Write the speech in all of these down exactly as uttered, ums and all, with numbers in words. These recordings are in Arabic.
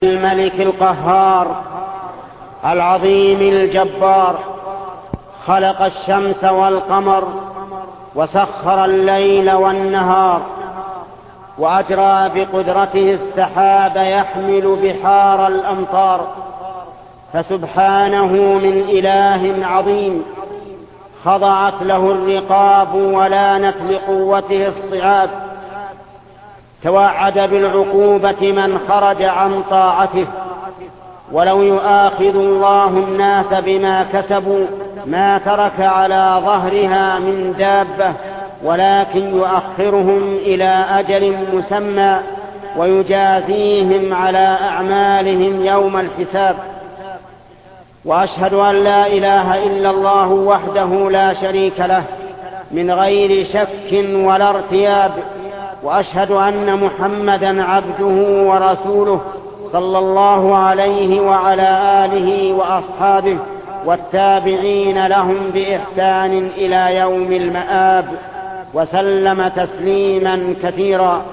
الملك القهار العظيم الجبار، خلق الشمس والقمر وسخر الليل والنهار، وأجرى بقدرته السحاب يحمل بحار الأمطار. فسبحانه من إله عظيم خضعت له الرقاب ولانت لقوته الصعاب. توعد بالعقوبة من خرج عن طاعته، ولو يؤاخذ الله الناس بما كسبوا ما ترك على ظهرها من دابة، ولكن يؤخرهم إلى أجل مسمى ويجازيهم على أعمالهم يوم الحساب. وأشهد أن لا إله إلا الله وحده لا شريك له من غير شك ولا ارتياب، وأشهد أن محمدًا عبده ورسوله صلى الله عليه وعلى آله وأصحابه والتابعين لهم بإحسان إلى يوم المآب، وسلم تسليما كثيرا.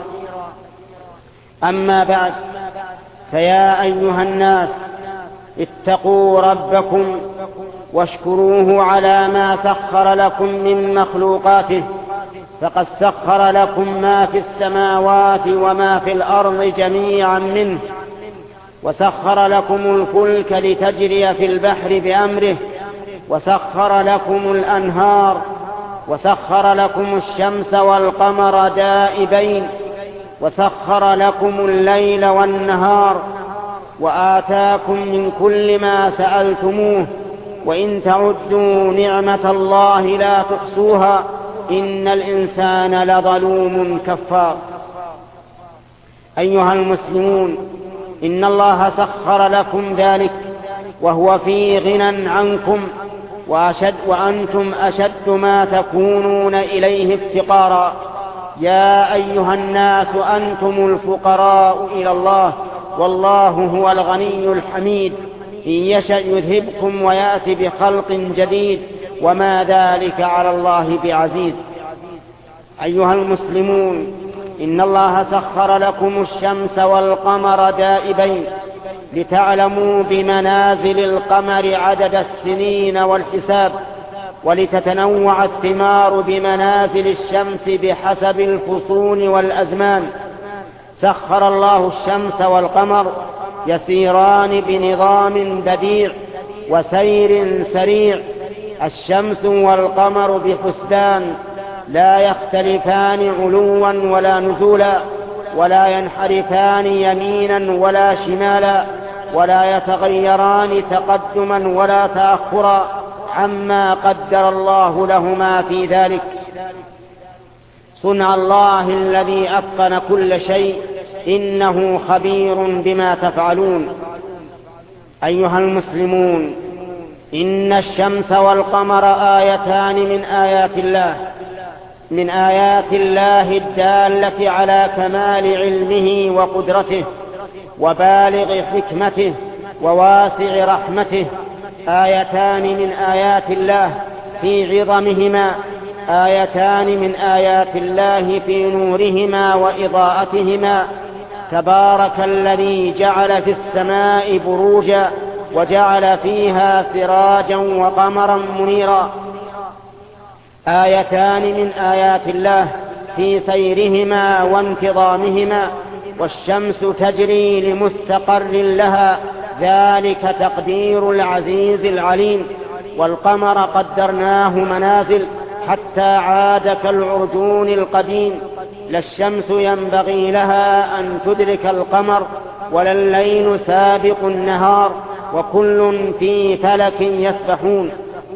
أما بعد، فيا أيها الناس اتقوا ربكم واشكروه على ما سخر لكم من مخلوقاته، فقد سخر لكم ما في السماوات وما في الأرض جميعا منه، وسخر لكم الفلك لتجري في البحر بأمره، وسخر لكم الأنهار، وسخر لكم الشمس والقمر دائبين، وسخر لكم الليل والنهار، وآتاكم من كل ما سألتموه، وإن تعدوا نعمة الله لا تحصوها إن الإنسان لظلوم كفار. أيها المسلمون، إن الله سخر لكم ذلك وهو في غنى عنكم، وأشد وأنتم أشد ما تكونون إليه افتقارا. يا أيها الناس أنتم الفقراء إلى الله، والله هو الغني الحميد، إن يشأ يذهبكم ويأتي بخلق جديد، وما ذلك على الله بعزيز. أيها المسلمون، إن الله سخر لكم الشمس والقمر دائبين لتعلموا بمنازل القمر عدد السنين والحساب، ولتتنوع الثمار بمنازل الشمس بحسب الفصول والأزمان. سخر الله الشمس والقمر يسيران بنظام بديع وسير سريع. الشمس والقمر بحسبان لا يختلفان علوا ولا نزولا، ولا ينحرفان يمينا ولا شمالا، ولا يتغيران تقدما ولا تأخرا عما قدر الله لهما في ذلك. صنع الله الذي أتقن كل شيء، إنه خبير بما تفعلون. أيها المسلمون، إن الشمس والقمر آيتان من آيات الله من آيات الله الدالة على كمال علمه وقدرته وبالغ حكمته وواسع رحمته. آيتان من آيات الله في عظمهما، آيتان من آيات الله في نورهما وإضاءتهما. تبارك الذي جعل في السماء بروجا وجعل فيها سراجا وقمرا منيرا. آيتان من آيات الله في سيرهما وانتظامهما. والشمس تجري لمستقر لها، ذلك تقدير العزيز العليم. والقمر قدرناه منازل حتى عاد كالعرجون القديم. لا الشمس ينبغي لها أن تدرك القمر، ولا الليل سابق النهار، وكل في فلك يسبحون.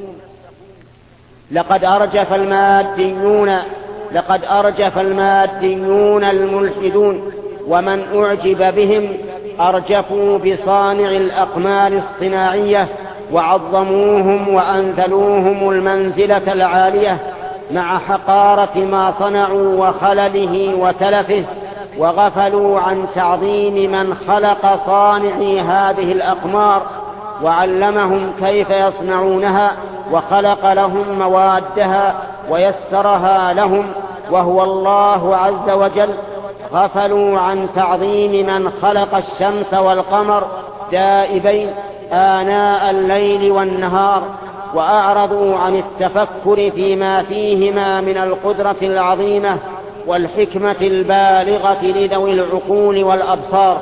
لقد أرجف الماديون لقد أرجف الماديون الملحدون، ومن أعجب بهم أرجفوا بصانع الأقمار الصناعية، وعظموهم وأنزلوهم المنزلة العالية مع حقارة ما صنعوا وخلله وتلفه، وغفلوا عن تعظيم من خلق صانعي هذه الأقمار وعلمهم كيف يصنعونها، وخلق لهم موادها ويسرها لهم، وهو الله عز وجل. غفلوا عن تعظيم من خلق الشمس والقمر دائبين آناء الليل والنهار، وأعرضوا عن التفكر فيما فيهما من القدرة العظيمة والحكمة البالغة لذوي العقول والأبصار.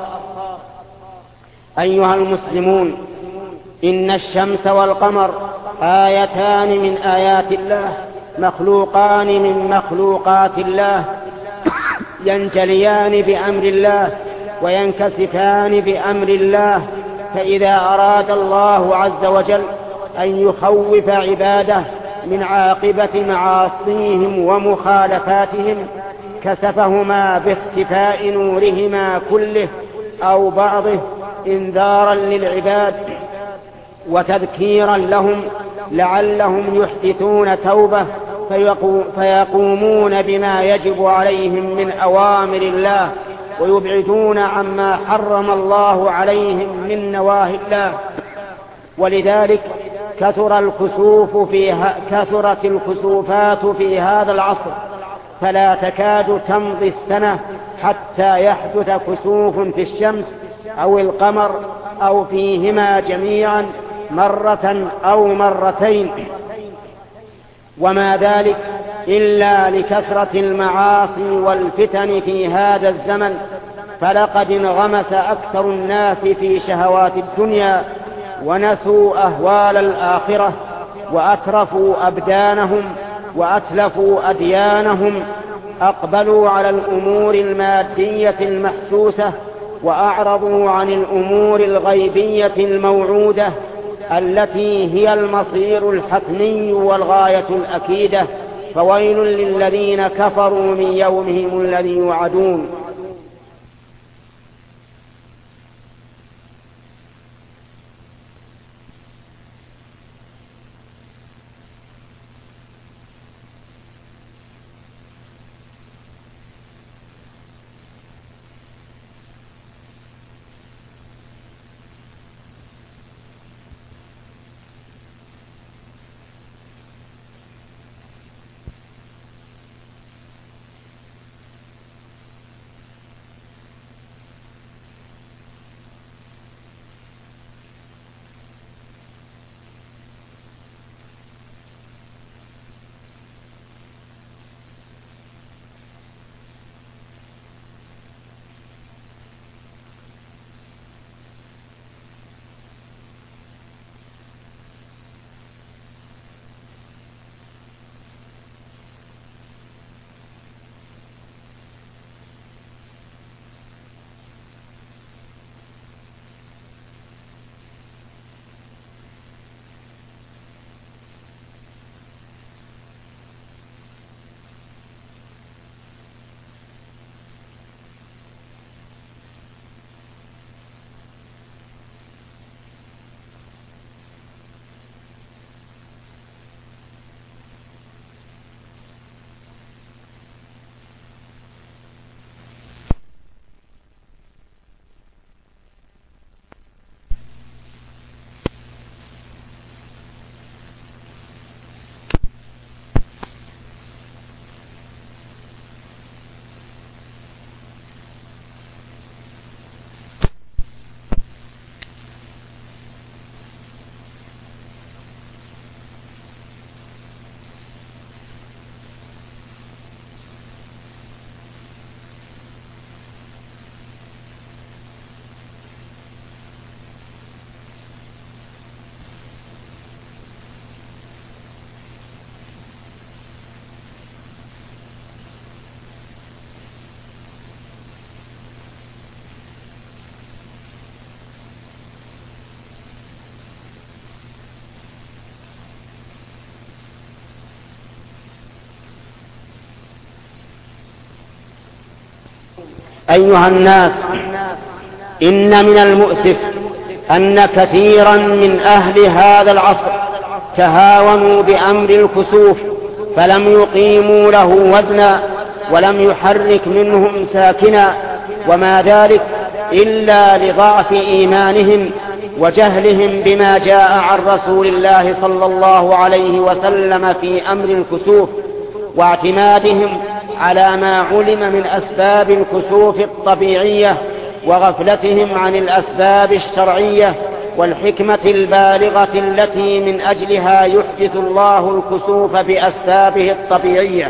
أيها المسلمون، إن الشمس والقمر آيتان من آيات الله، مخلوقان من مخلوقات الله، ينجليان بأمر الله وينكسفان بأمر الله. فإذا أراد الله عز وجل أن يخوف عباده من عاقبة معاصيهم ومخالفاتهم كسفهما باختفاء نورهما كله أو بعضه، إنذارا للعباد وتذكيرا لهم لعلهم يحدثون توبة فيقومون بما يجب عليهم من أوامر الله ويبعدون عما حرم الله عليهم من نواهي الله. ولذلك كثر الكسوف في كثرت الكسوفات في هذا العصر، فلا تكاد تمضي السنة حتى يحدث كسوف في الشمس أو القمر أو فيهما جميعا مرة أو مرتين، وما ذلك إلا لكثرة المعاصي والفتن في هذا الزمن. فلقد انغمس أكثر الناس في شهوات الدنيا ونسوا أهوال الآخرة، وأترفوا أبدانهم وأتلفوا أديانهم، أقبلوا على الأمور المادية المحسوسة وأعرضوا عن الأمور الغيبية الموعودة التي هي المصير الحتمي والغاية الأكيدة. فويل للذين كفروا من يومهم الذي يوعدون. أيها الناس، إن من المؤسف أن كثيرا من أهل هذا العصر تهاونوا بأمر الكسوف فلم يقيموا له وزنا ولم يحرك منهم ساكنا، وما ذلك إلا لضعف إيمانهم وجهلهم بما جاء عن رسول الله صلى الله عليه وسلم في أمر الكسوف، واعتمادهم على ما علم من أسباب الكسوف الطبيعية وغفلتهم عن الأسباب الشرعية والحكمة البالغة التي من أجلها يحدث الله الكسوف بأسبابه الطبيعية.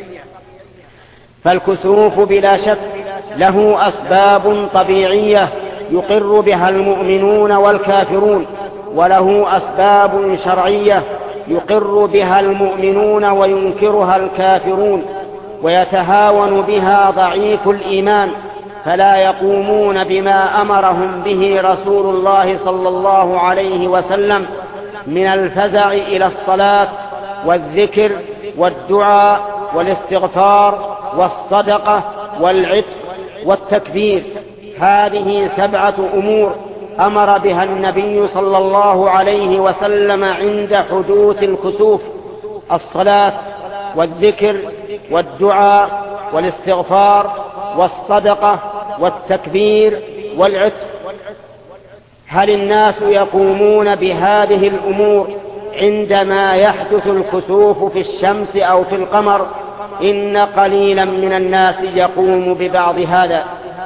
فالكسوف بلا شك له أسباب طبيعية يقر بها المؤمنون والكافرون، وله أسباب شرعية يقر بها المؤمنون وينكرها الكافرون، ويتهاون بها ضعيف الإيمان، فلا يقومون بما أمرهم به رسول الله صلى الله عليه وسلم من الفزع إلى الصلاة والذكر والدعاء والاستغفار والصدقة والعتق والتكبير. هذه سبعة أمور أمر بها النبي صلى الله عليه وسلم عند حدوث الكسوف: الصلاة والذكر والدعاء والاستغفار والصدقة والتكبير والعتق. هل الناس يقومون بهذه الأمور عندما يحدث الكسوف في الشمس أو في القمر؟ إن قليلا من الناس يقوم ببعض هذا.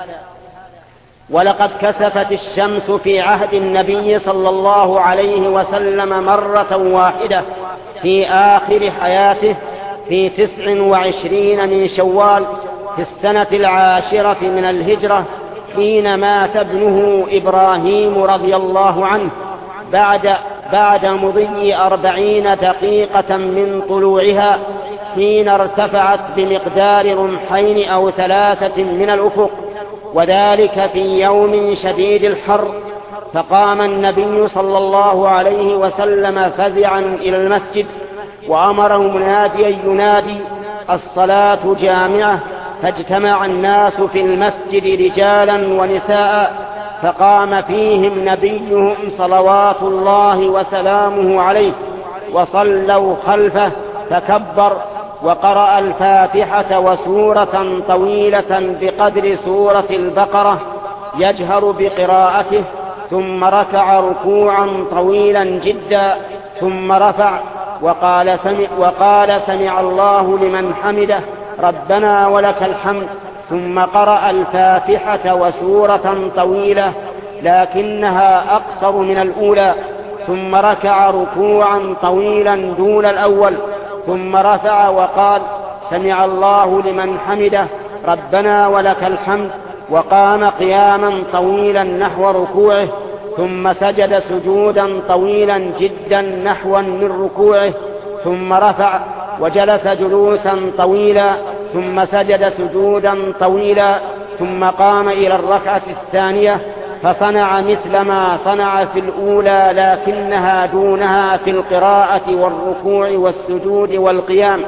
ولقد كسفت الشمس في عهد النبي صلى الله عليه وسلم مرة واحدة في آخر حياته في تسع وعشرين من شوال في السنة العاشرة من الهجرة، حين مات ابنه إبراهيم رضي الله عنه بعد, بعد مضي أربعين دقيقة من طلوعها، حين ارتفعت بمقدار رمحين أو ثلاثة من الأفق، وذلك في يوم شديد الحر. فقام النبي صلى الله عليه وسلم فزعا إلى المسجد، وأمره مناديا ينادي: الصلاة جامعة. فاجتمع الناس في المسجد رجالا ونساء، فقام فيهم نبيهم صلوات الله وسلامه عليه، وصلوا خلفه، فكبر وقرأ الفاتحة وسورة طويلة بقدر سورة البقرة يجهر بقراءته، ثم ركع ركوعا طويلا جدا، ثم رفع وقال سمع, وقال سمع الله لمن حمده ربنا ولك الحمد، ثم قرأ الفاتحة وسورة طويلة لكنها أقصر من الأولى، ثم ركع ركوعا طويلا دون الأول، ثم رفع وقال سمع الله لمن حمده ربنا ولك الحمد، وقام قياما طويلا نحو ركوعه، ثم سجد سجودا طويلا جدا نحوا من ركوعه، ثم رفع وجلس جلوسا طويلا، ثم سجد سجودا طويلا، ثم قام إلى الركعة الثانية فصنع مثل ما صنع في الأولى لكنها دونها في القراءة والركوع والسجود والقيام،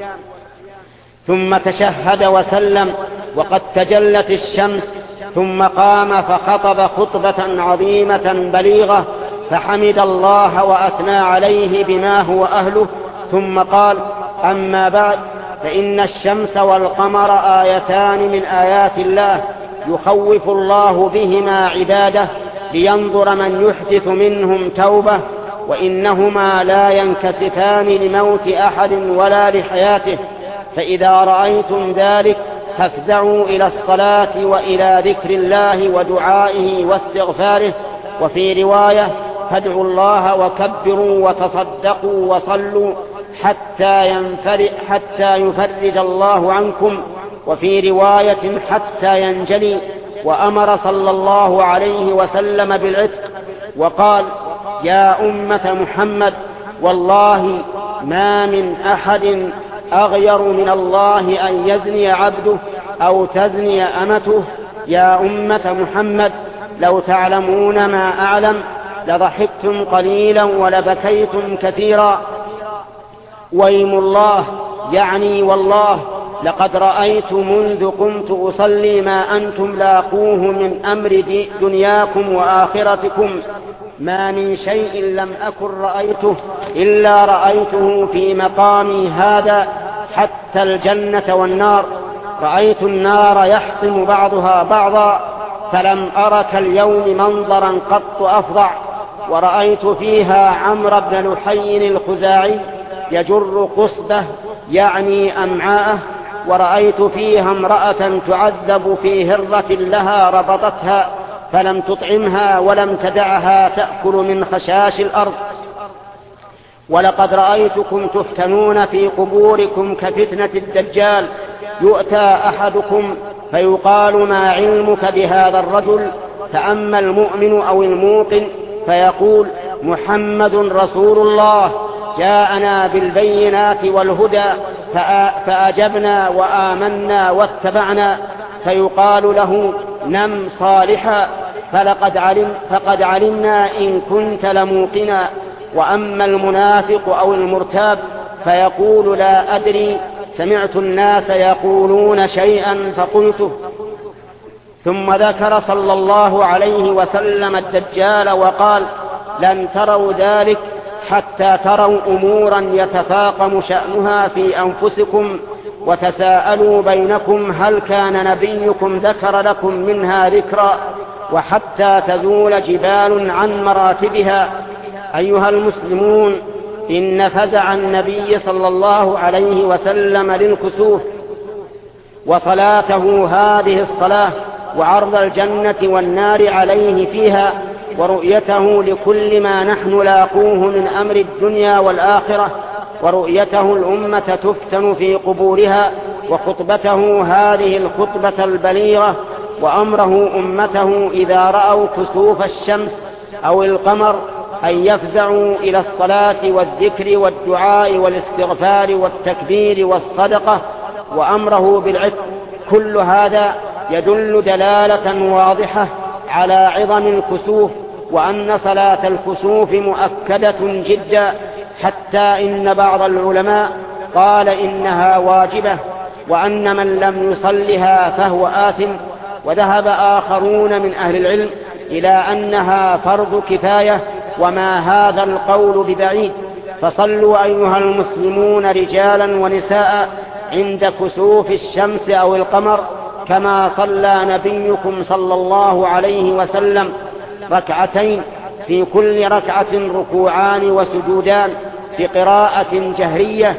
ثم تشهد وسلم وقد تجلت الشمس، ثم قام فخطب خطبة عظيمة بليغة، فحمد الله وأثنى عليه بما هو أهله، ثم قال: أما بعد، فإن الشمس والقمر آيتان من آيات الله يخوف الله بهما عباده لينظر من يحدث منهم توبة، وإنهما لا ينكسفان لموت أحد ولا لحياته، فإذا رأيتم ذلك فافزعوا إلى الصلاة وإلى ذكر الله ودعائه واستغفاره. وفي رواية: فادعوا الله وكبروا وتصدقوا وصلوا حتى ينفرج حتى يفرج الله عنكم، وفي رواية: حتى ينجلي. وأمر صلى الله عليه وسلم بالعتق، وقال: يا أمة محمد، والله ما من أحد أغير من الله أن يزني عبده أو تزني أمته. يا أمة محمد، لو تعلمون ما أعلم لضحكتم قليلا ولبكيتم كثيرا. ويم الله، يعني والله، لقد رأيت منذ قمت أصلي ما أنتم لاقوه من أمر دنياكم وآخرتكم، ما من شيء لم أكن رأيته إلا رأيته في مقامي هذا، حتى الجنة والنار. رأيت النار يحطم بعضها بعضا، فلم أرك اليوم منظرا قط أفظع. ورأيت فيها عمرو بن لحي الخزاعي يجر قصبه، يعني أمعاءه، ورأيت فيها امرأة تعذب في هرة لها ربطتها فلم تطعمها ولم تدعها تأكل من خشاش الأرض. ولقد رأيتكم تفتنون في قبوركم كفتنة الدجال، يؤتى أحدكم فيقال ما علمك بهذا الرجل، فأما المؤمن أو الموقن فيقول محمد رسول الله جاءنا بالبينات والهدى فأجبنا وآمنا واتبعنا، فيقال له نم صالحا فلقد علم فقد علمنا إن كنت لموقنا. وأما المنافق أو المرتاب فيقول لا أدري سمعت الناس يقولون شيئا فقلته. ثم ذكر صلى الله عليه وسلم الدجال وقال لن تروا ذلك حتى تروا أمورا يتفاقم شأنها في أنفسكم وتساءلوا بينكم هل كان نبيكم ذكر لكم منها ذكرا، وحتى تزول جبال عن مراتبها. أيها المسلمون، إن فزع النبي صلى الله عليه وسلم للكسوف وصلاته هذه الصلاة وعرض الجنة والنار عليه فيها ورؤيته لكل ما نحن لاقوه من أمر الدنيا والآخرة ورؤيته الأمة تفتن في قبورها وخطبته هذه الخطبة البليغة وأمره أمته إذا رأوا كسوف الشمس أو القمر أن يفزعوا إلى الصلاة والذكر والدعاء والاستغفار والتكبير والصدقة وأمره بالعتق. كل هذا يدل دلالة واضحة على عظم الكسوف وأن صلاة الكسوف مؤكدة جدا، حتى إن بعض العلماء قال إنها واجبة وأن من لم يصلها فهو آثم. وذهب آخرون من أهل العلم إلى أنها فرض كفاية، وما هذا القول ببعيد. فصلوا أيها المسلمون رجالا ونساء عند كسوف الشمس أو القمر كما صلى نبيكم صلى الله عليه وسلم ركعتين، في كل ركعة ركوعان وسجودان بقراءة جهرية.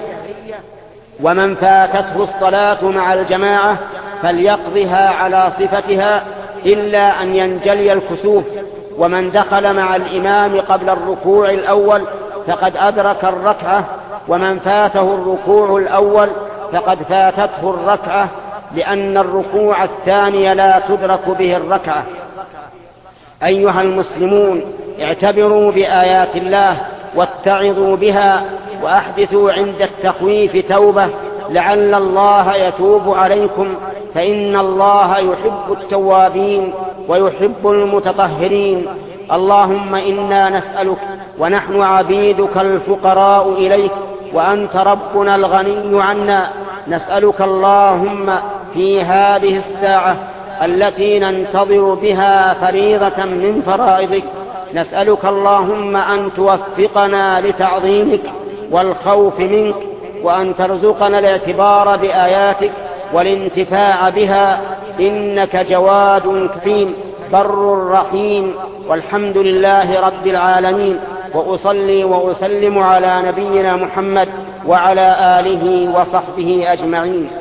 ومن فاتته الصلاة مع الجماعة فليقضها على صفتها إلا أن ينجلي الكسوف. ومن دخل مع الإمام قبل الركوع الأول فقد أدرك الركعة، ومن فاته الركوع الأول فقد فاتته الركعة، لأن الركوع الثاني لا تدرك به الركعة. أيها المسلمون، اعتبروا بآيات الله واتعظوا بها وأحدثوا عند التخويف توبة لعل الله يتوب عليكم، فإن الله يحب التوابين ويحب المتطهرين. اللهم إنا نسألك ونحن عبيدك الفقراء إليك وأنت ربنا الغني عنا، نسألك اللهم في هذه الساعة التي ننتظر بها فريضة من فرائضك، نسألك اللهم أن توفقنا لتعظيمك والخوف منك، وأن ترزقنا الاعتبار بآياتك والانتفاع بها، إنك جواد كريم بر رحيم. والحمد لله رب العالمين، وأصلي وأسلم على نبينا محمد وعلى آله وصحبه أجمعين.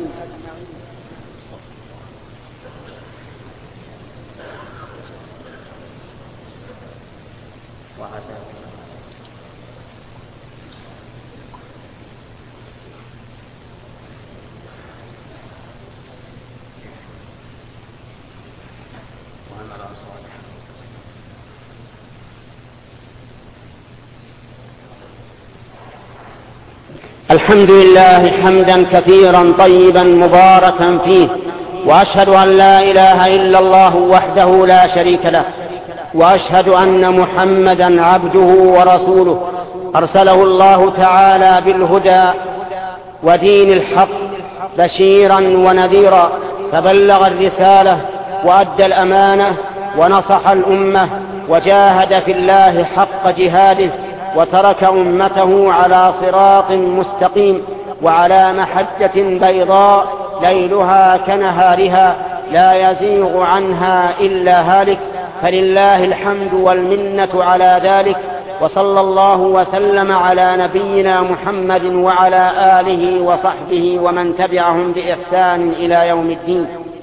الحمد لله حمدا كثيرا طيبا مباركا فيه، وأشهد أن لا إله إلا الله وحده لا شريك له، وأشهد أن محمدا عبده ورسوله أرسله الله تعالى بالهدى ودين الحق بشيرا ونذيرا، فبلغ الرسالة وأدى الأمانة ونصح الأمة وجاهد في الله حق جهاده، وترك أمته على صراط مستقيم وعلى محجة بيضاء ليلها كنهارها لا يزيغ عنها إلا هالك، فلله الحمد والمنة على ذلك. وصلى الله وسلم على نبينا محمد وعلى آله وصحبه ومن تبعهم بإحسان إلى يوم الدين.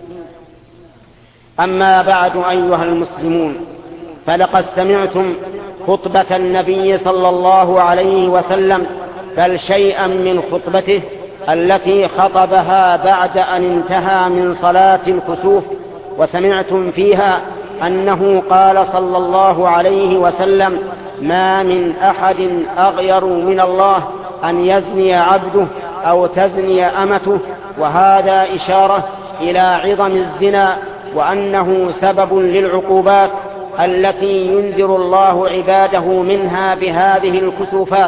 أما بعد أيها المسلمون، فلقد سمعتم خطبة النبي صلى الله عليه وسلم، بل شيئا من خطبته التي خطبها بعد أن انتهى من صلاة الكسوف، وسمعتم فيها أنه قال صلى الله عليه وسلم: ما من أحد أغير من الله أن يزني عبده أو تزني أمته، وهذا إشارة إلى عظم الزنا وأنه سبب للعقوبات التي ينذر الله عباده منها بهذه الكسوفات.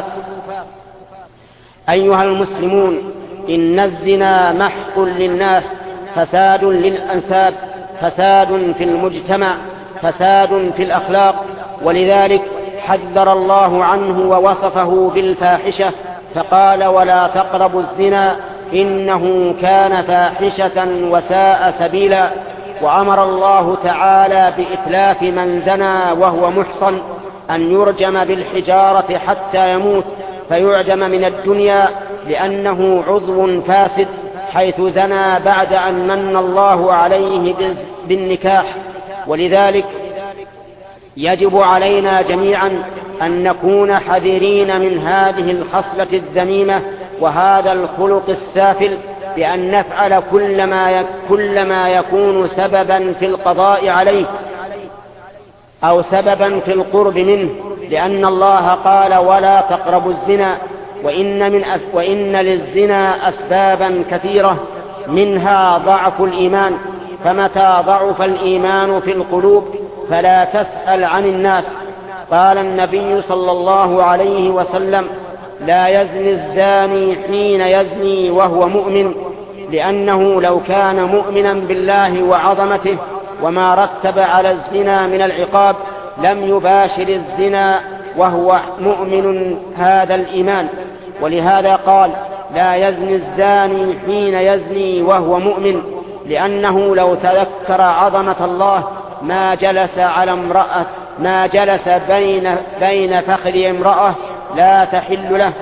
أيها المسلمون، إن الزنا محق للناس، فساد للأنساب، فساد في المجتمع، فساد في الأخلاق، ولذلك حذر الله عنه ووصفه بالفاحشة فقال: ولا تقربوا الزنا إنه كان فاحشة وساء سبيلا. وأمر الله تعالى بإتلاف من زنى وهو محصن أن يرجم بالحجارة حتى يموت فيعدم من الدنيا، لأنه عضو فاسد حيث زنى بعد أن من الله عليه بالنكاح. ولذلك يجب علينا جميعا أن نكون حذرين من هذه الخصلة الذميمة وهذا الخلق السافل، بأن نفعل كل ما كل ما يكون سببا في القضاء عليه أو سببا في القرب منه، لأن الله قال: ولا تقربوا الزنا. وإن, من أس وإن للزنا أسبابا كثيرة، منها ضعف الإيمان، فمتى ضعف الإيمان في القلوب فلا تسأل عن الناس. قال النبي صلى الله عليه وسلم: لا يزني الزاني حين يزني وهو مؤمن، لأنه لو كان مؤمنا بالله وعظمته وما رتب على الزنا من العقاب لم يباشر الزنا وهو مؤمن هذا الإيمان. ولهذا قال: لا يزني الزاني حين يزني وهو مؤمن، لأنه لو تذكر عظمة الله ما جلس على امرأة ما جلس بين بين فخذ امرأة لا تحل له.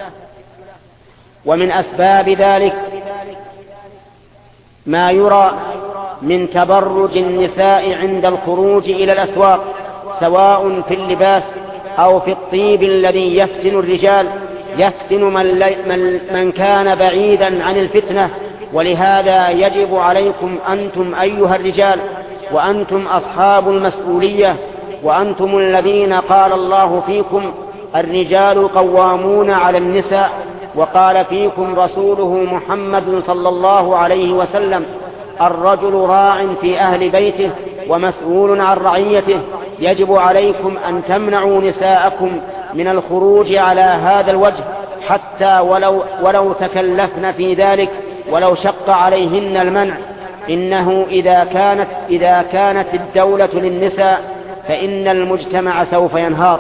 ومن أسباب ذلك ما يرى من تبرج النساء عند الخروج إلى الأسواق، سواء في اللباس أو في الطيب الذي يفتن الرجال، يفتن من, من, من كان بعيدا عن الفتنة. ولهذا يجب عليكم أنتم أيها الرجال، وأنتم أصحاب المسؤولية، وأنتم الذين قال الله فيكم: الرجال قوامون على النساء، وقال فيكم رسوله محمد صلى الله عليه وسلم: الرجل راع في أهل بيته ومسؤول عن رعيته. يجب عليكم أن تمنعوا نساءكم من الخروج على هذا الوجه، حتى ولو, ولو تكلفن في ذلك، ولو شق عليهن المنع. إنه إذا كانت, إذا كانت الدولة للنساء فإن المجتمع سوف ينهار.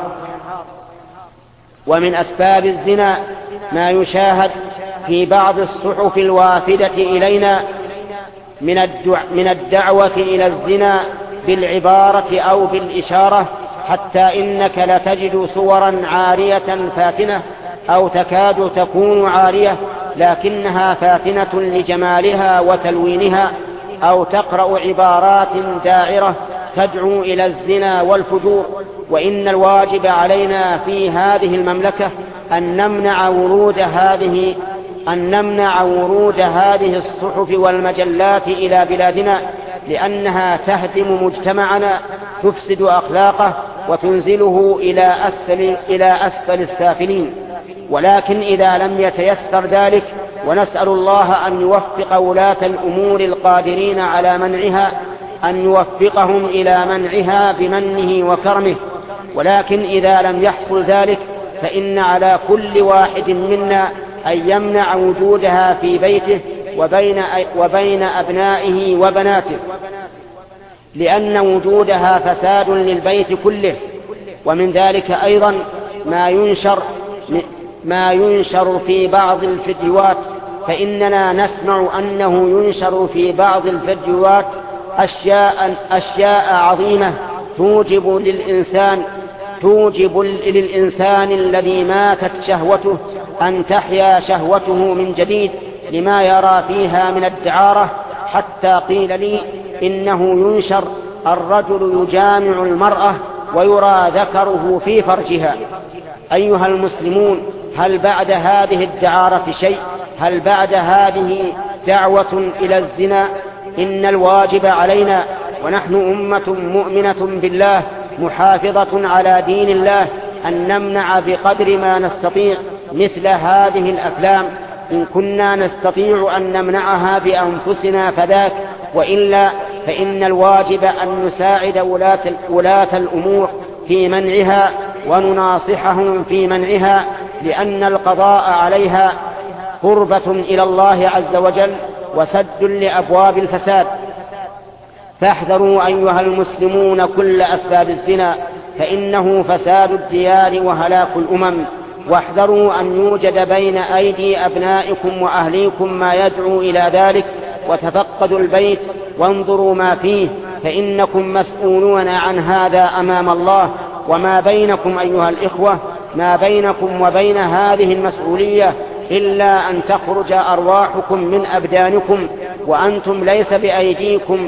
ومن أسباب الزنا ما يشاهد في بعض الصحف الوافدة إلينا من الدعوة إلى الزنا بالعبارة أو بالإشارة، حتى إنك لتجد صورا عارية فاتنة أو تكاد تكون عارية لكنها فاتنة لجمالها وتلوينها، أو تقرأ عبارات داعرة تدعو إلى الزنا والفجور. وإن الواجب علينا في هذه المملكة أن نمنع ورود هذه أن نمنع ورود هذه الصحف والمجلات إلى بلادنا، لأنها تهدم مجتمعنا، تفسد أخلاقه وتنزله إلى أسفل, إلى أسفل السافلين. ولكن إذا لم يتيسر ذلك، ونسأل الله أن يوفق ولاة الأمور القادرين على منعها، أن يوفقهم إلى منعها بمنه وكرمه. ولكن إذا لم يحصل ذلك فإن على كل واحد منا أن يمنع وجودها في بيته وبين, وبين أبنائه وبناته، لأن وجودها فساد للبيت كله. ومن ذلك أيضا ما ينشر ما ينشر في بعض الفيديوهات، فإننا نسمع أنه ينشر في بعض الفيديوهات أشياء, أشياء عظيمة توجب للإنسان توجب للإنسان الذي ماتت شهوته أن تحيا شهوته من جديد لما يرى فيها من الدعارة، حتى قيل لي إنه ينشر الرجل يجامع المرأة ويرى ذكره في فرجها. أيها المسلمون، هل بعد هذه الدعارة شيء؟ هل بعد هذه دعوة إلى الزنا؟ إن الواجب علينا ونحن أمة مؤمنة بالله محافظة على دين الله أن نمنع بقدر ما نستطيع مثل هذه الأفلام. إن كنا نستطيع أن نمنعها بأنفسنا فذاك، وإلا فإن الواجب أن نساعد ولاة, ولاة الأمور في منعها ونناصحهم في منعها، لأن القضاء عليها قربة إلى الله عز وجل وسد لأبواب الفساد. فاحذروا أيها المسلمون كل أسباب الزنا، فإنه فساد الديار وهلاك الأمم. واحذروا أن يوجد بين أيدي أبنائكم وأهليكم ما يدعو إلى ذلك، وتفقدوا البيت وانظروا ما فيه، فإنكم مسؤولون عن هذا أمام الله. وما بينكم أيها الإخوة، ما بينكم وبين هذه المسؤولية إلا أن تخرج أرواحكم من أبدانكم، وأنتم ليس بأيديكم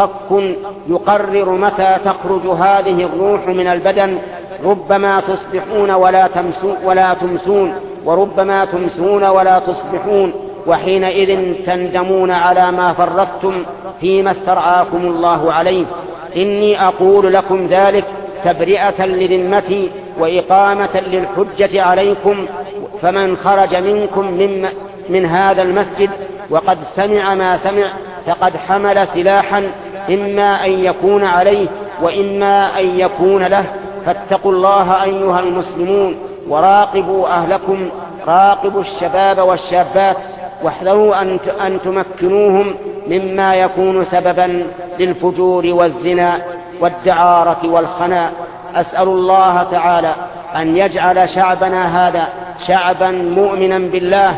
صك يقرر متى تخرج هذه الروح من البدن. ربما تصبحون ولا تمسون, ولا تمسون وربما تمسون ولا تصبحون، وحينئذ تندمون على ما فرطتم فيما استرعاكم الله عليه. إني أقول لكم ذلك تبرئة لذمتي وإقامة للحجة عليكم. فمن خرج منكم من, من هذا المسجد وقد سمع ما سمع فقد حمل سلاحا، إما أن يكون عليه وإما أن يكون له. فاتقوا الله أيها المسلمون، وراقبوا أهلكم، راقبوا الشباب والشابات، واحذروا أن تمكنوهم مما يكون سببا للفجور والزنا والدعارة والخنا. أسأل الله تعالى أن يجعل شعبنا هذا شعبا مؤمنا بالله،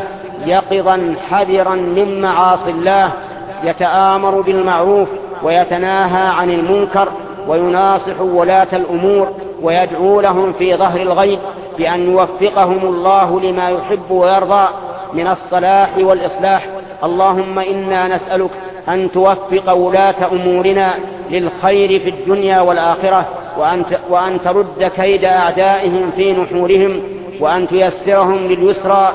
يقظا حذرا من معاصي الله، يتآمر بالمعروف ويتناهى عن المنكر، ويناصح ولاة الأمور ويدعو لهم في ظهر الغيب بأن يوفقهم الله لما يحب ويرضى من الصلاح والإصلاح. اللهم إنا نسألك أن توفق ولاة أمورنا للخير في الدنيا والآخرة، وأن, وأن ترد كيد أعدائهم في نحورهم، وأن تيسرهم لليسرى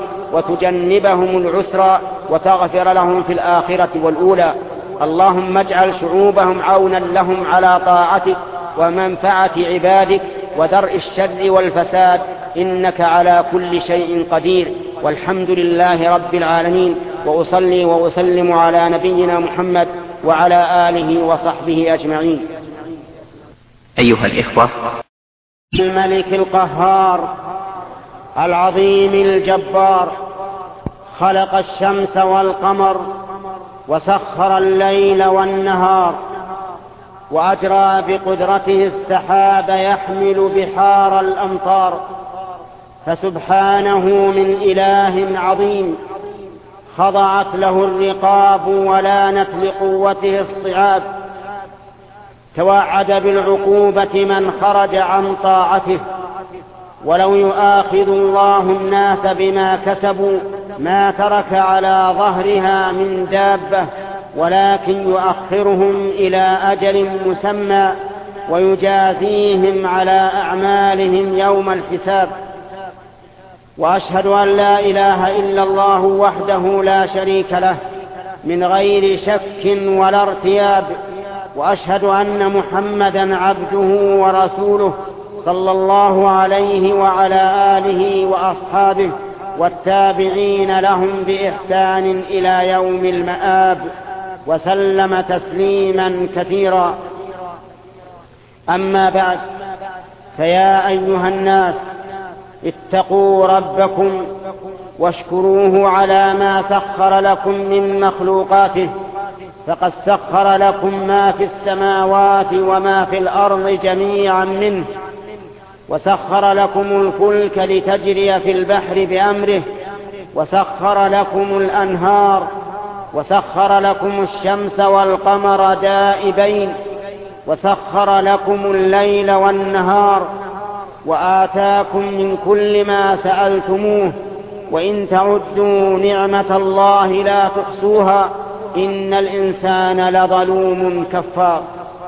وتجنبهم العسرى، وتغفر لهم في الآخرة والأولى. اللهم اجعل شعوبهم عونا لهم على طاعتك ومنفعة عبادك ودرء الشر والفساد، إنك على كل شيء قدير. والحمد لله رب العالمين، وأصلي وأسلم على نبينا محمد وعلى آله وصحبه أجمعين. أيها الإخوة، الملك القهار العظيم الجبار خلق الشمس والقمر وسخر الليل والنهار، وأجرى بقدرته السحاب يحمل بحار الأمطار. فسبحانه من إله عظيم خضعت له الرقاب ولانت لقوته الصعاب. توعد بالعقوبة من خرج عن طاعته، ولو يؤاخذ الله الناس بما كسبوا ما ترك على ظهرها من دابة، ولكن يؤخرهم إلى أجل مسمى ويجازيهم على أعمالهم يوم الحساب. وأشهد أن لا إله إلا الله وحده لا شريك له من غير شك ولا ارتياب، وأشهد أن محمدا عبده ورسوله صلى الله عليه وعلى آله وأصحابه والتابعين لهم بإحسان إلى يوم المآب، وسلم تسليما كثيرا. أما بعد، فيا أيها الناس، اتقوا ربكم واشكروه على ما سخر لكم من مخلوقاته، فقد سخر لكم ما في السماوات وما في الأرض جميعا منه، وسخر لكم الفلك لتجري في البحر بأمره، وسخر لكم الأنهار، وسخر لكم الشمس والقمر دائبين، وسخر لكم الليل والنهار، وآتاكم من كل ما سألتموه وإن تعدوا نعمة الله لا تحصوها إن الإنسان لظلوم كفار.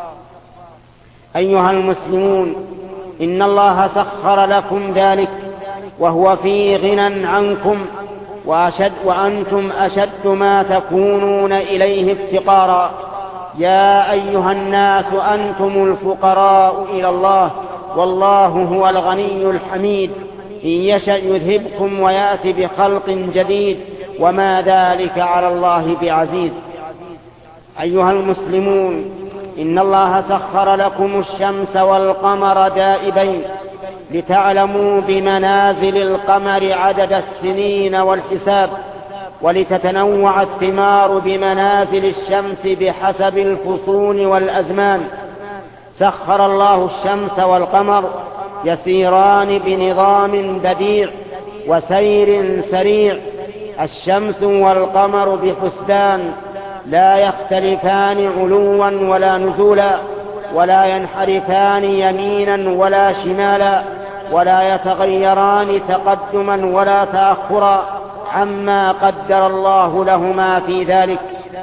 أيها المسلمون، إن الله سخر لكم ذلك وهو في غنى عنكم وأشد وأنتم أشد ما تكونون إليه افتقارا. يا أيها الناس أنتم الفقراء إلى الله والله هو الغني الحميد، إن يشأ يذهبكم ويأتي بخلق جديد وما ذلك على الله بعزيز. أيها المسلمون، إن الله سخر لكم الشمس والقمر دائبين لتعلموا بمنازل القمر عدد السنين والحساب، ولتتنوع الثمار بمنازل الشمس بحسب الفصول والأزمان. سخر الله الشمس والقمر يسيران بنظام بديع وسير سريع. الشمس والقمر بحسبان لا يختلفان علوا ولا نزولا، ولا ينحرفان يمينا ولا شمالا، ولا يتغيران تقدما ولا تأخرا عما قدر الله لهما في ذلك.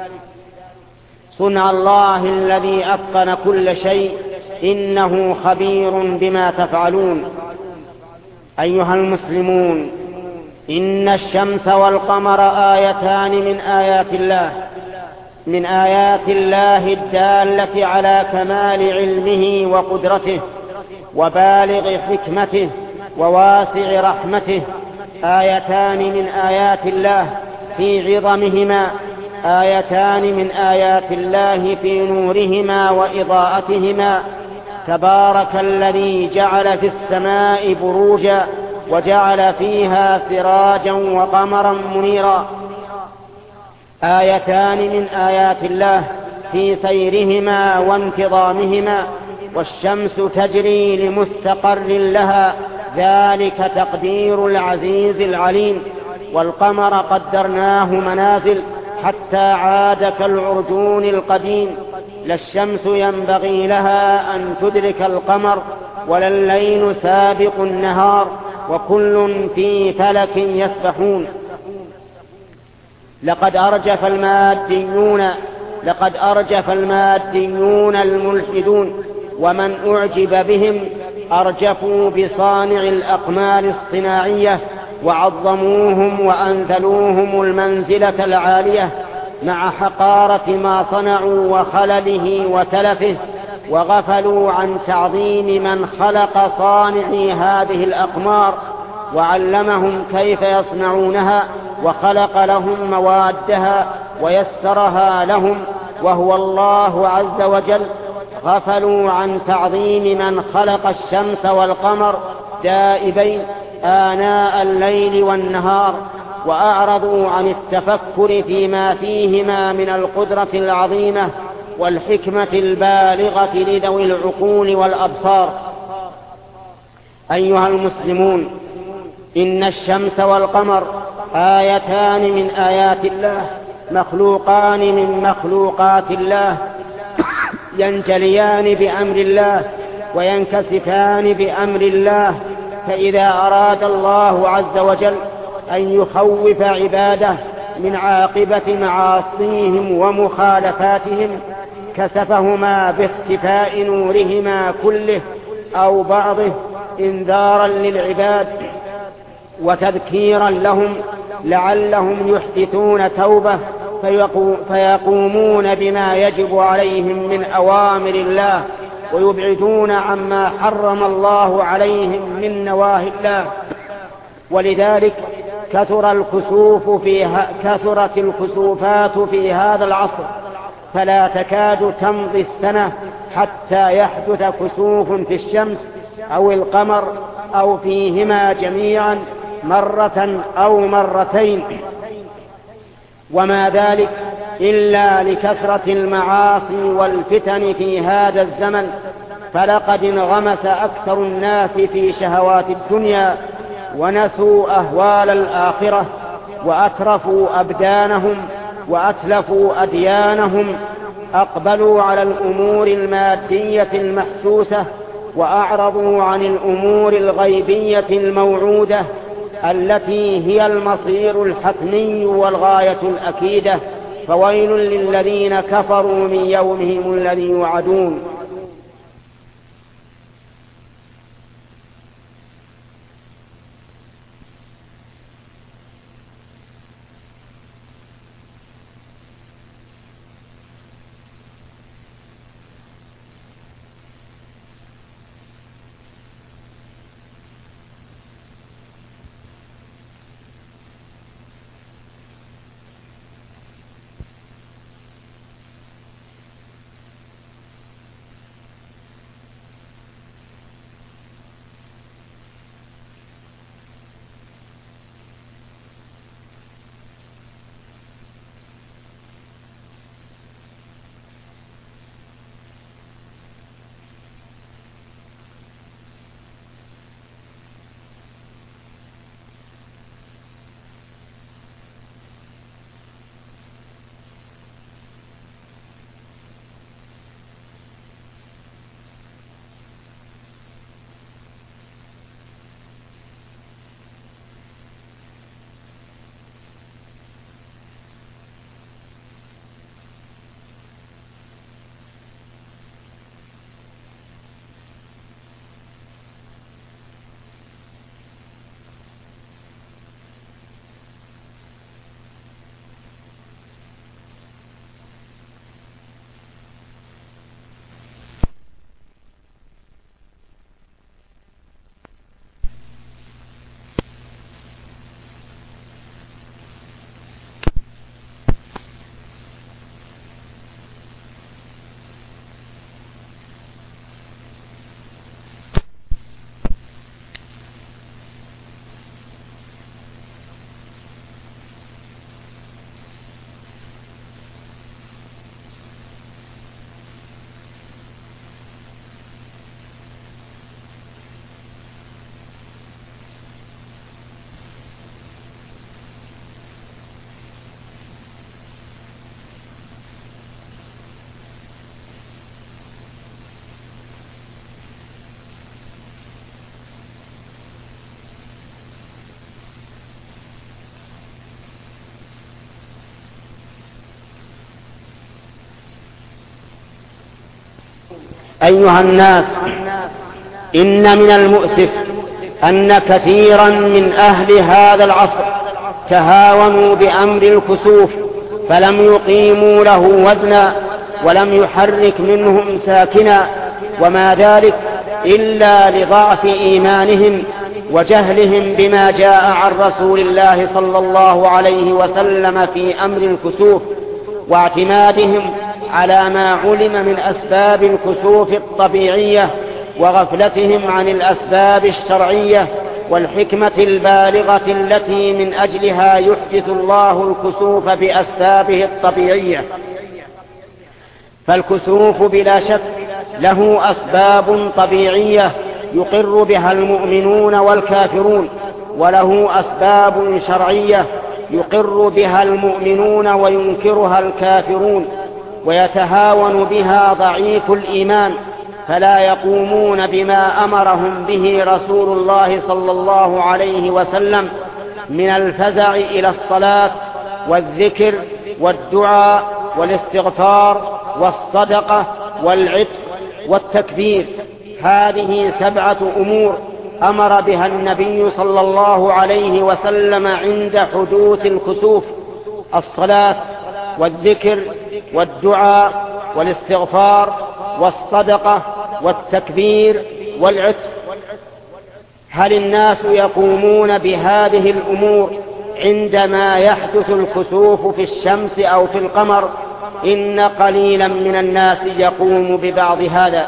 صنع الله الذي أتقن كل شيء، إنه خبير بما تفعلون. أيها المسلمون، إن الشمس والقمر آيتان من آيات الله من آيات الله الدالة على كمال علمه وقدرته وبالغ حكمته وواسع رحمته. آيتان من آيات الله في عظمهما، آيتان من آيات الله في نورهما وإضاءتهما. تبارك الذي جعل في السماء بروجا وجعل فيها سراجا وقمرا منيرا. آيتان من آيات الله في سيرهما وانتظامهما. والشمس تجري لمستقر لها، ذلك تقدير العزيز العليم. والقمر قدرناه منازل حتى عاد كالعرجون القديم. لا الشمس ينبغي لها أن تدرك القمر ولا الليل سابق النهار، وكل في فلك يسبحون. لقد أرجف الماديون لقد أرجف الماديون الملحدون، ومن أعجب بهم أرجفوا بصانع الأقمار الصناعية وعظموهم وأنزلوهم المنزلة العالية مع حقارة ما صنعوا وخلله وتلفه، وغفلوا عن تعظيم من خلق صانعي هذه الأقمار وعلمهم كيف يصنعونها وخلق لهم موادها ويسرها لهم، وهو الله عز وجل. غفلوا عن تعظيم من خلق الشمس والقمر دائبين آناء الليل والنهار، وأعرضوا عن التفكر فيما فيهما من القدرة العظيمة والحكمة البالغة لذوي العقول والأبصار. أيها المسلمون، إن الشمس والقمر آيتان من آيات الله، مخلوقان من مخلوقات الله، ينجليان بأمر الله وينكسفان بأمر الله. فإذا أراد الله عز وجل أن يخوف عباده من عاقبة معاصيهم ومخالفاتهم كسفهما باختفاء نورهما كله أو بعضه، إنذارا للعباد وتذكيرا لهم لعلهم يحدثون توبة فيقومون بما يجب عليهم من أوامر الله ويبعدون عما حرم الله عليهم من نواهي الله. ولذلك كثر الكسوف فيها كثرت الكسوفات في هذا العصر، فلا تكاد تمضي السنة حتى يحدث كسوف في الشمس أو القمر أو فيهما جميعا مرة أو مرتين، وما ذلك إلا لكثرة المعاصي والفتن في هذا الزمن. فلقد انغمس أكثر الناس في شهوات الدنيا ونسوا أهوال الآخرة، وأترفوا أبدانهم وأتلفوا أديانهم. أقبلوا على الأمور المادية المحسوسة وأعرضوا عن الأمور الغيبية الموعودة التي هي المصير الحتمي والغاية الأكيدة، فويل للذين كفروا من يومهم الذي يوعدون. أيها الناس، إن من المؤسف أن كثيرا من أهل هذا العصر تهاونوا بأمر الكسوف، فلم يقيموا له وزنا ولم يحرك منهم ساكنا، وما ذلك إلا لضعف إيمانهم وجهلهم بما جاء عن رسول الله صلى الله عليه وسلم في أمر الكسوف، واعتمادهم على ما علم من أسباب الكسوف الطبيعية، وغفلتهم عن الأسباب الشرعية والحكمة البالغة التي من أجلها يحدث الله الكسوف بأسبابه الطبيعية. فالكسوف بلا شك له أسباب طبيعية يقر بها المؤمنون والكافرون، وله أسباب شرعية يقر بها المؤمنون وينكرها الكافرون، ويتهاون بها ضعيف الإيمان، فلا يقومون بما أمرهم به رسول الله صلى الله عليه وسلم من الفزع إلى الصلاة والذكر والدعاء والاستغفار والصدقة والعتق والتكبير. هذه سبعة أمور أمر بها النبي صلى الله عليه وسلم عند حدوث الكسوف: الصلاة والذكر والدعاء والاستغفار والصدقة والتكبير والعتق. هل الناس يقومون بهذه الأمور عندما يحدث الكسوف في الشمس أو في القمر؟ إن قليلا من الناس يقوم ببعض هذا.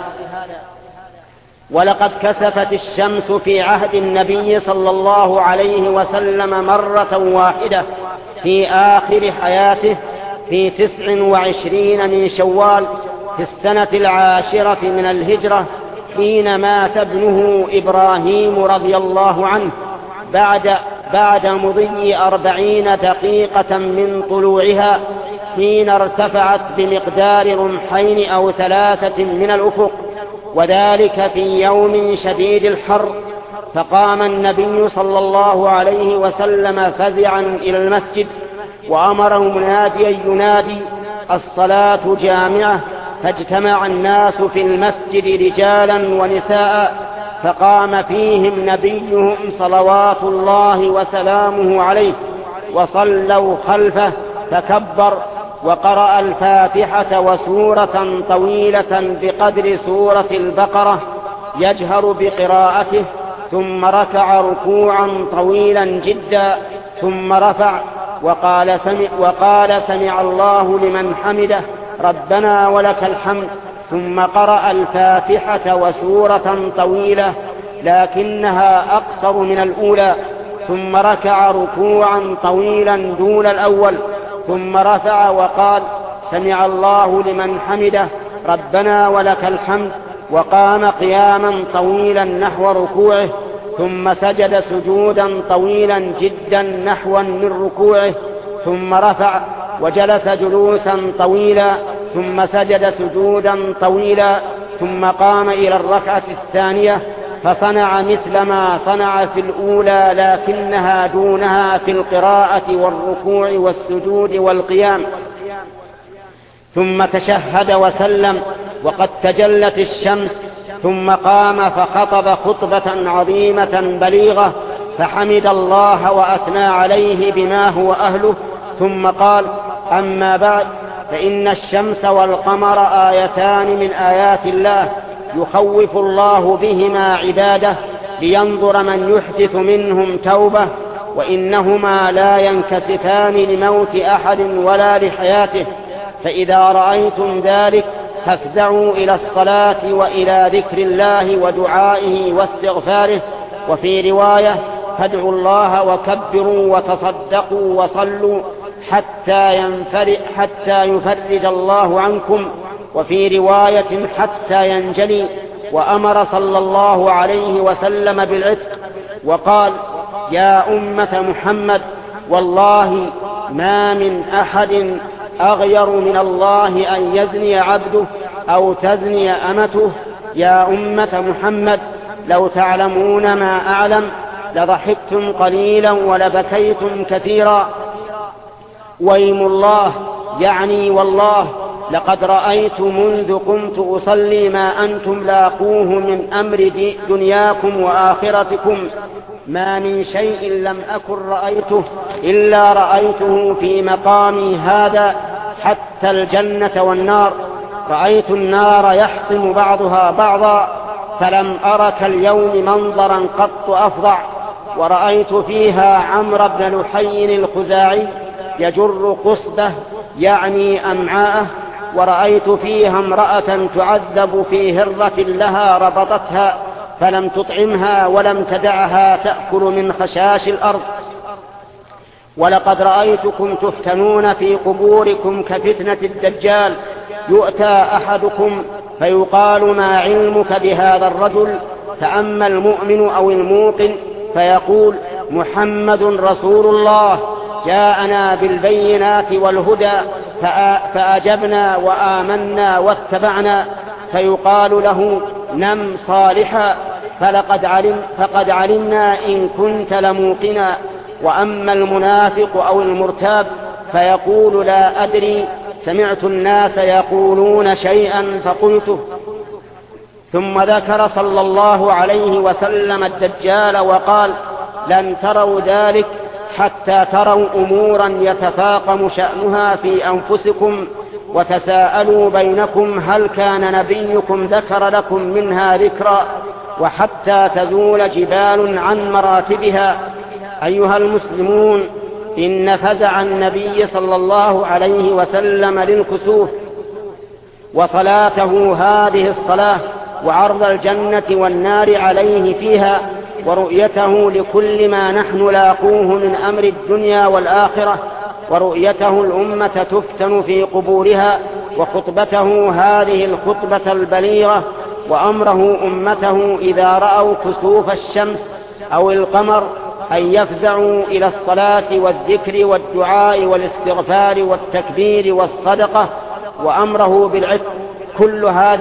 ولقد كسفت الشمس في عهد النبي صلى الله عليه وسلم مرة واحدة في آخر حياته في تسع وعشرين من شوال في السنة العاشرة من الهجرة، حين مات ابنه إبراهيم رضي الله عنه بعد, بعد مضي أربعين دقيقة من طلوعها، حين ارتفعت بمقدار رمحين أو ثلاثة من الأفق. وذلك في يوم شديد الحر. فقام النبي صلى الله عليه وسلم فزعا إلى المسجد، وأمر مناديا ينادي: الصلاة جامعة. فاجتمع الناس في المسجد رجالا ونساء، فقام فيهم نبيهم صلوات الله وسلامه عليه، وصلوا خلفه، فكبر وقرأ الفاتحة وسورة طويلة بقدر سورة البقرة يجهر بقراءته، ثم ركع ركوعا طويلا جدا، ثم رفع وقال سمع, وقال سمع الله لمن حمده ربنا ولك الحمد، ثم قرأ الفاتحة وسورة طويلة لكنها أقصر من الأولى، ثم ركع ركوعا طويلا دون الأول، ثم رفع وقال سمع الله لمن حمده ربنا ولك الحمد، وقام قياما طويلا نحو ركوعه، ثم سجد سجودا طويلا جدا نحوا من ركوعه، ثم رفع وجلس جلوسا طويلا، ثم سجد سجودا طويلا، ثم قام إلى الركعة الثانية فصنع مثل ما صنع في الأولى لكنها دونها في القراءة والركوع والسجود والقيام، ثم تشهد وسلم وقد تجلت الشمس، ثم قام فخطب خطبة عظيمة بليغة، فحمد الله وأثنى عليه بما هو أهله، ثم قال: أما بعد، فإن الشمس والقمر آيتان من آيات الله يخوف الله بهما عباده لينظر من يحدث منهم توبة، وإنهما لا ينكسفان لموت أحد ولا لحياته، فإذا رأيتم ذلك فافزعوا إلى الصلاة وإلى ذكر الله ودعائه واستغفاره. وفي رواية: فادعوا الله وكبروا وتصدقوا وصلوا حتى ينفرج, حتى يفرج الله عنكم. وفي رواية: حتى ينجلي. وأمر صلى الله عليه وسلم بالعتق، وقال: يا أمة محمد، والله ما من أحد أغير من الله أن يزني عبده أو تزني أمته. يا أمة محمد، لو تعلمون ما أعلم لضحكتم قليلا ولبكيتم كثيرا. ويم الله، يعني والله، لقد رأيت منذ قمت أصلي ما أنتم لاقوه من أمر دنياكم وآخرتكم، ما من شيء لم أكن رأيته إلا رأيته في مقامي هذا، حتى الجنة والنار. رأيت النار يحطم بعضها بعضا، فلم أرك اليوم منظرا قط أفظع. ورأيت فيها عمرو بن لحي الخزاعي يجر قصبه، يعني أمعاءه. ورأيت فيها امرأة تعذب في هرة لها ربطتها فلم تطعمها ولم تدعها تأكل من خشاش الأرض. ولقد رأيتكم تفتنون في قبوركم كفتنة الدجال، يؤتى أحدكم فيقال: ما علمك بهذا الرجل؟ فأما المؤمن أو الموقن فيقول: محمد رسول الله، جاءنا بالبينات والهدى فأجبنا وآمنا واتبعنا. فيقال له: نم صالحا، فلقد علم فقد علمنا إن كنت لموقنا. وأما المنافق أو المرتاب فيقول: لا أدري، سمعت الناس يقولون شيئا فقلته. ثم ذكر صلى الله عليه وسلم الدجال وقال: لن تروا ذلك حتى تروا أمورا يتفاقم شأنها في أنفسكم، وتساءلوا بينكم هل كان نبيكم ذكر لكم منها ذكرا، وحتى تزول جبال عن مراتبها. أيها المسلمون، إن فزع النبي صلى الله عليه وسلم للكسوف وصلاته هذه الصلاة وعرض الجنة والنار عليه فيها، ورؤيته لكل ما نحن لاقوه من أمر الدنيا والآخرة، ورؤيته الأمة تفتن في قبورها، وخطبته هذه الخطبة البليغة، وأمره أمته إذا رأوا كسوف الشمس أو القمر أن يفزعوا إلى الصلاة والذكر والدعاء والاستغفار والتكبير والصدقة، وأمره بالعتق. كل هذا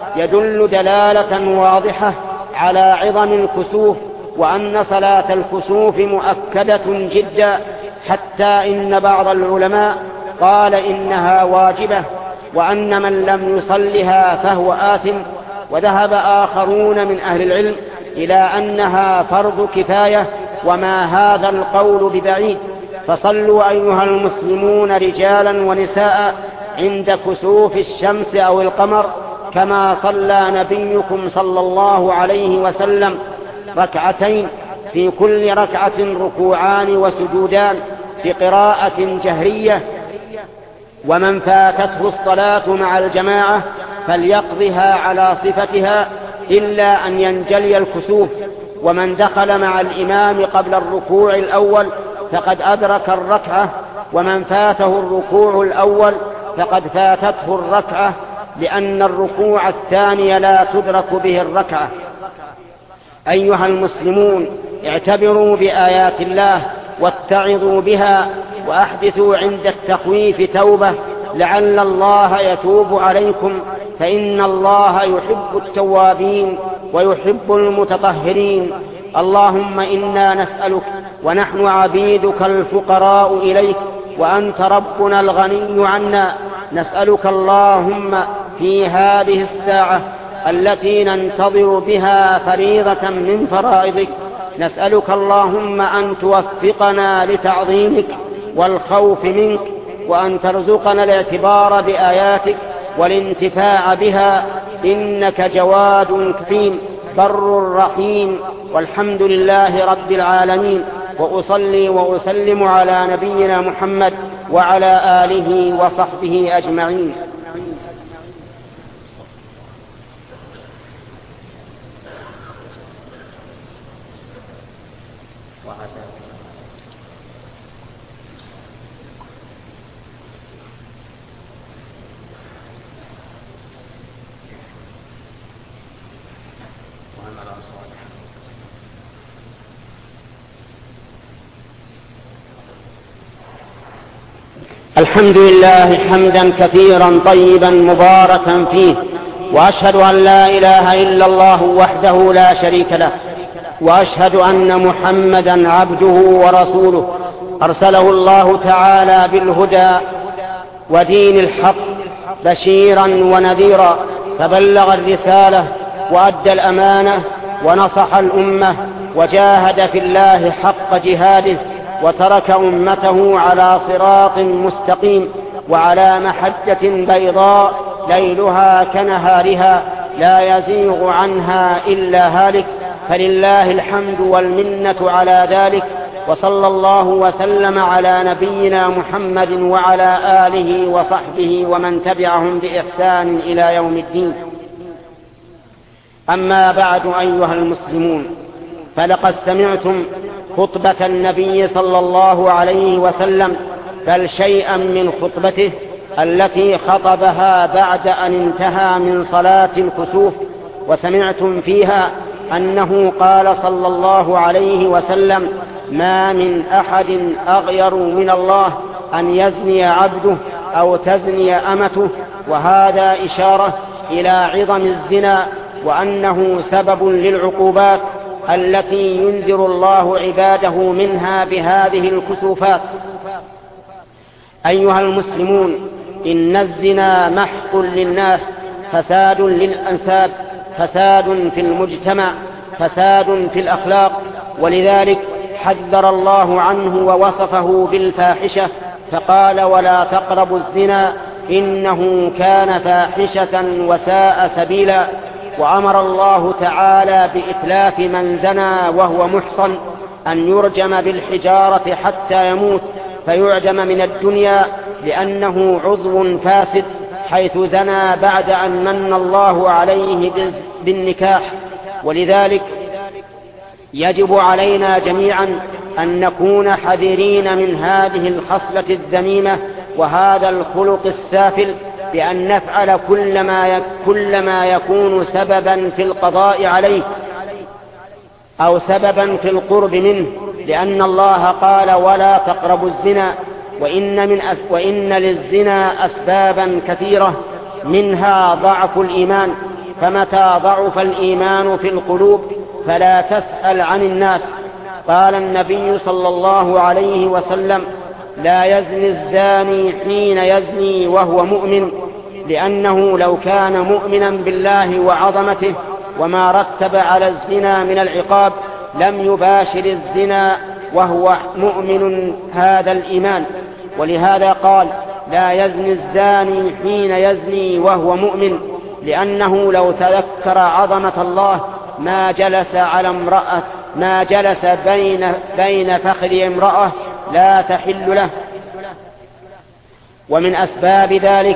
يدل دلالة واضحة على عظم الكسوف، وأن صلاة الكسوف مؤكدة جدا، حتى إن بعض العلماء قال إنها واجبة، وأن من لم يصلها فهو آثم. وذهب آخرون من أهل العلم إلى أنها فرض كفاية، وما هذا القول ببعيد. فصلوا أيها المسلمون رجالا ونساء عند كسوف الشمس أو القمر، كما صلى نبيكم صلى الله عليه وسلم ركعتين، في كل ركعة ركوعان وسجودان بقراءة جهرية. ومن فاتته الصلاة مع الجماعة فليقضها على صفتها إلا أن ينجلي الكسوف. ومن دخل مع الإمام قبل الركوع الأول فقد أدرك الركعة، ومن فاته الركوع الأول فقد فاتته الركعة، لأن الركوع الثاني لا تدرك به الركعة. أيها المسلمون، اعتبروا بآيات الله واتعظوا بها، وأحدثوا عند التخويف توبة، لعل الله يتوب عليكم، فإن الله يحب التوابين ويحب المتطهرين. اللهم إنا نسألك ونحن عبيدك الفقراء إليك، وأنت ربنا الغني عنا، نسألك اللهم في هذه الساعة التي ننتظر بها فريضة من فرائضك، نسألك اللهم أن توفقنا لتعظيمك والخوف منك، وأن ترزقنا الاعتبار بآياتك والانتفاع بها، إنك جواد كريم بر رحيم. والحمد لله رب العالمين، وأصلي وأسلم على نبينا محمد وعلى آله وصحبه أجمعين. الحمد لله حمدا كثيرا طيبا مباركا فيه، وأشهد أن لا إله إلا الله وحده لا شريك له، وأشهد أن محمدا عبده ورسوله، أرسله الله تعالى بالهدى ودين الحق بشيرا ونذيرا، فبلغ الرسالة وأدى الأمانة ونصح الأمة، وجاهد في الله حق جهاده، وترك أمته على صراط مستقيم وعلى محجة بيضاء ليلها كنهارها لا يزيغ عنها إلا هالك، فلله الحمد والمنة على ذلك. وصلى الله وسلم على نبينا محمد وعلى آله وصحبه ومن تبعهم بإحسان إلى يوم الدين. أما بعد أيها المسلمون، فلقد سمعتم خطبة النبي صلى الله عليه وسلم، بل شيئا من خطبته التي خطبها بعد أن انتهى من صلاة الكسوف، وسمعتم فيها أنه قال صلى الله عليه وسلم: ما من أحد أغير من الله أن يزني عبده أو تزني أمته. وهذا إشارة إلى عظم الزنا، وأنه سبب للعقوبات التي ينذر الله عباده منها بهذه الكسوفات. أيها المسلمون، إن الزنا محق للناس، فساد للأنساب، فساد في المجتمع، فساد في الأخلاق، ولذلك حذر الله عنه ووصفه بالفاحشة، فقال: ولا تقربوا الزنا إنه كان فاحشة وساء سبيلا. وأمر الله تعالى بإتلاف من زنى وهو محصن أن يرجم بالحجارة حتى يموت، فيعدم من الدنيا، لأنه عضو فاسد، حيث زنى بعد أن من الله عليه بالنكاح. ولذلك يجب علينا جميعا أن نكون حذرين من هذه الخصلة الذميمة وهذا الخلق السافل، بأن نفعل كل ما كل ما يكون سببا في القضاء عليه أو سببا في القرب منه، لأن الله قال: ولا تقربوا الزنا. وإن, من أس وإن للزنا أسبابا كثيرة، منها ضعف الإيمان، فمتى ضعف الإيمان في القلوب فلا تسأل عن الناس. قال النبي صلى الله عليه وسلم: لا يزني الزاني حين يزني وهو مؤمن، لأنه لو كان مؤمنا بالله وعظمته وما رتب على الزنا من العقاب لم يباشر الزنا وهو مؤمن هذا الإيمان. ولهذا قال: لا يزني الزاني حين يزني وهو مؤمن، لأنه لو تذكر عظمة الله ما جلس على امرأة ما جلس بين بين فخذ امرأة لا تحل له. ومن أسباب ذلك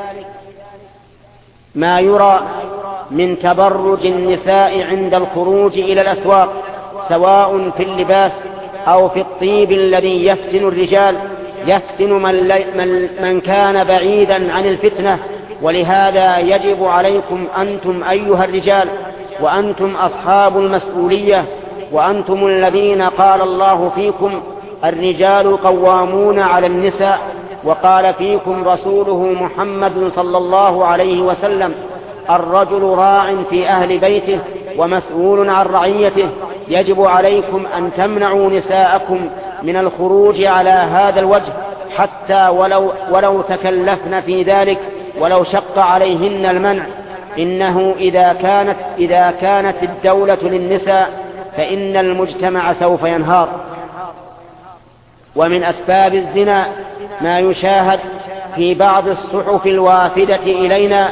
ما يرى من تبرج النساء عند الخروج إلى الأسواق، سواء في اللباس أو في الطيب الذي يفتن الرجال، يفتن من, من, من كان بعيدا عن الفتنة. ولهذا يجب عليكم أنتم أيها الرجال، وأنتم أصحاب المسؤولية، وأنتم الذين قال الله فيكم: الرجال قوامون على النساء، وقال فيكم رسوله محمد صلى الله عليه وسلم: الرجل راع في أهل بيته ومسؤول عن رعيته. يجب عليكم أن تمنعوا نساءكم من الخروج على هذا الوجه، حتى ولو, ولو تكلفن في ذلك، ولو شق عليهن المنع. إنه إذا كانت, إذا كانت الدولة للنساء فإن المجتمع سوف ينهار. ومن أسباب الزنا ما يشاهد في بعض الصحف الوافدة إلينا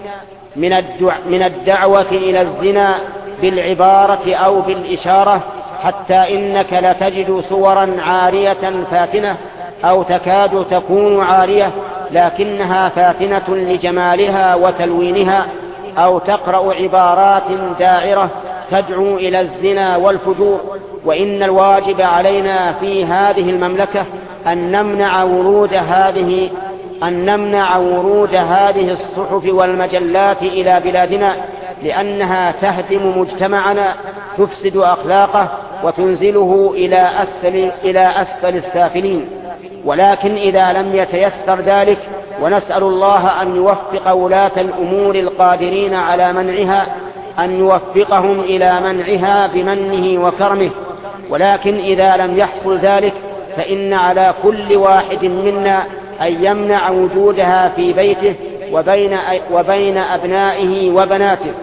من الدعوة إلى الزنا بالعبارة أو بالإشارة، حتى إنك لتجد صورا عارية فاتنة أو تكاد تكون عارية لكنها فاتنة لجمالها وتلوينها، أو تقرأ عبارات داعرة تدعو إلى الزنا والفجور. وإن الواجب علينا في هذه المملكة أن نمنع ورود هذه أن نمنع ورود هذه الصحف والمجلات إلى بلادنا، لأنها تهدم مجتمعنا، تفسد أخلاقه، وتنزله إلى أسفل, إلى أسفل السافلين. ولكن إذا لم يتيسر ذلك، ونسأل الله أن يوفق ولاة الأمور القادرين على منعها أن يوفقهم إلى منعها بمنه وكرمه، ولكن إذا لم يحصل ذلك فإن على كل واحد منا أن يمنع وجودها في بيته وبين, وبين أبنائه وبناته،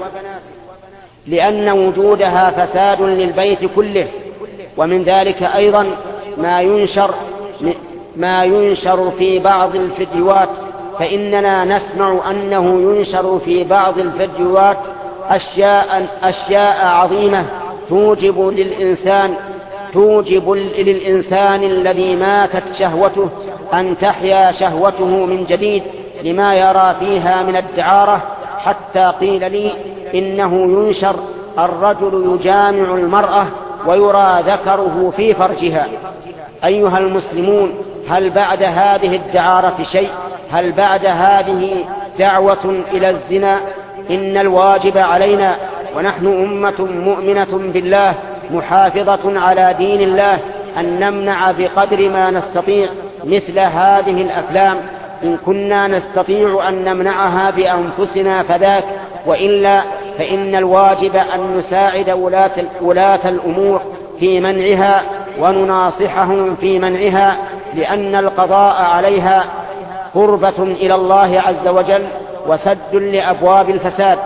لأن وجودها فساد للبيت كله. ومن ذلك أيضا ما ينشر ما ينشر في بعض الفيديوهات، فإننا نسمع أنه ينشر في بعض الفيديوهات أشياء, أشياء عظيمة توجب للإنسان توجب للإنسان الذي ماتت شهوته أن تحيا شهوته من جديد، لما يرى فيها من الدعارة. حتى قيل لي إنه ينشر الرجل يجامع المرأة ويرى ذكره في فرجها. أيها المسلمون، هل بعد هذه الدعارة شيء؟ هل بعد هذه دعوة إلى الزنا؟ إن الواجب علينا، ونحن أمة مؤمنة بالله محافظة على دين الله، أن نمنع بقدر ما نستطيع مثل هذه الأفلام. إن كنا نستطيع أن نمنعها بأنفسنا فذاك، وإلا فإن الواجب أن نساعد ولاة, ولاة الأمور في منعها ونناصحهم في منعها، لأن القضاء عليها قربة إلى الله عز وجل وسد لأبواب الفساد.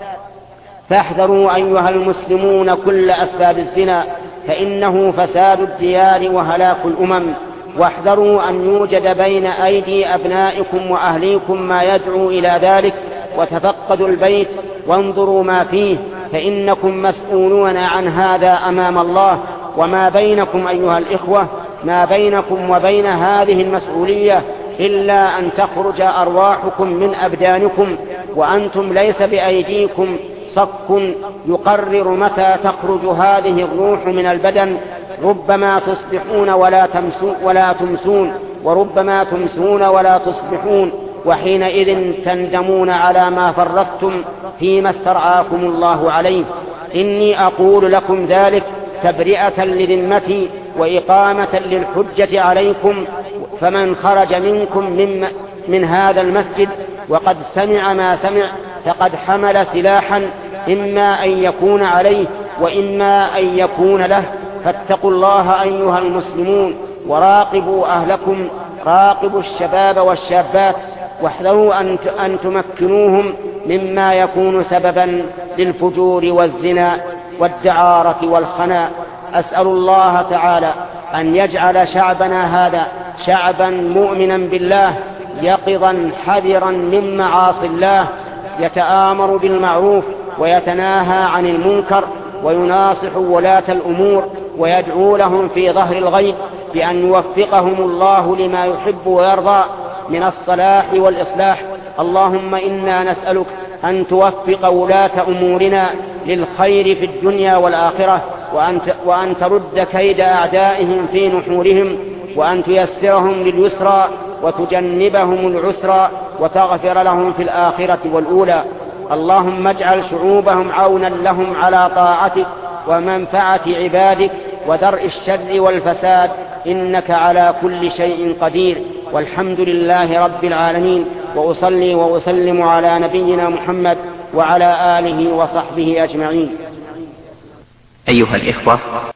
فاحذروا أيها المسلمون كل أسباب الزنا، فإنه فساد الديار وهلاك الأمم. واحذروا أن يوجد بين أيدي أبنائكم وأهليكم ما يدعو إلى ذلك، وتفقدوا البيت وانظروا ما فيه، فإنكم مسؤولون عن هذا أمام الله. وما بينكم أيها الإخوة، ما بينكم وبين هذه المسؤولية إلا أن تخرج أرواحكم من أبدانكم، وأنتم ليس بأيديكم صك يقرر متى تخرج هذه الروح من البدن. ربما تصبحون ولا تمسون, ولا تمسون وربما تمسون ولا تصبحون، وحينئذ تندمون على ما فرطتم فيما استرعاكم الله عليه. إني أقول لكم ذلك تبرئة لذمتي وإقامة للحجة عليكم. فمن خرج منكم من, من هذا المسجد وقد سمع ما سمع فقد حمل سلاحا إما أن يكون عليه وإما أن يكون له. فاتقوا الله أيها المسلمون وراقبوا أهلكم، راقبوا الشباب والشابات، واحذروا أن تمكنوهم مما يكون سببا للفجور والزنا والدعارة والخنا. أسأل الله تعالى أن يجعل شعبنا هذا شعبا مؤمنا بالله يقظا حذرا من معاصي الله، يتآمر بالمعروف ويتناهى عن المنكر، ويناصح ولاة الأمور ويدعو لهم في ظهر الغيب بأن يوفقهم الله لما يحب ويرضى من الصلاح والإصلاح. اللهم إنا نسألك أن توفق ولاة أمورنا للخير في الدنيا والآخرة، وأن, وأن ترد كيد أعدائهم في نحورهم، وأن تيسرهم لليسرى وتجنبهم العسرى، وتغفر لهم في الآخرة والأولى. اللهم اجعل شعوبهم عونا لهم على طاعتك ومنفعة عبادك ودرء الشر والفساد، إنك على كل شيء قدير. والحمد لله رب العالمين، وأصلي وأسلم على نبينا محمد وعلى آله وصحبه أجمعين. أيها الإخوة،